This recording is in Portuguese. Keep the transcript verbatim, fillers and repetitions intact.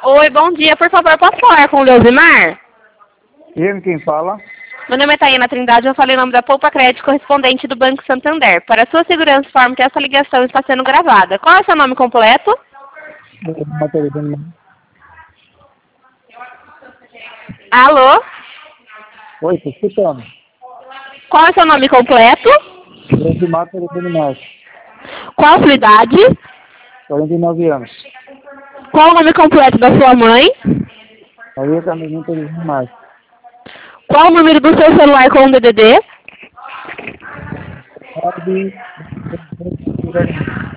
Oi, bom dia. Por favor, posso falar com o Leusimar? Ele quem fala? Meu nome é Taína Trindade, eu falei o nome da Poupa Crédito, correspondente do Banco Santander. Para sua segurança, informo que essa ligação está sendo gravada. Qual é o seu nome completo? Alô? Oi, tô escutando. Qual é o seu nome completo? Grande Mato Telefone Mais. Qual a sua idade? quarenta e nove anos. Qual o nome completo da sua mãe? Maria Carmezinho Telefone Mais. Qual o número do seu celular com o D D D? Sabe?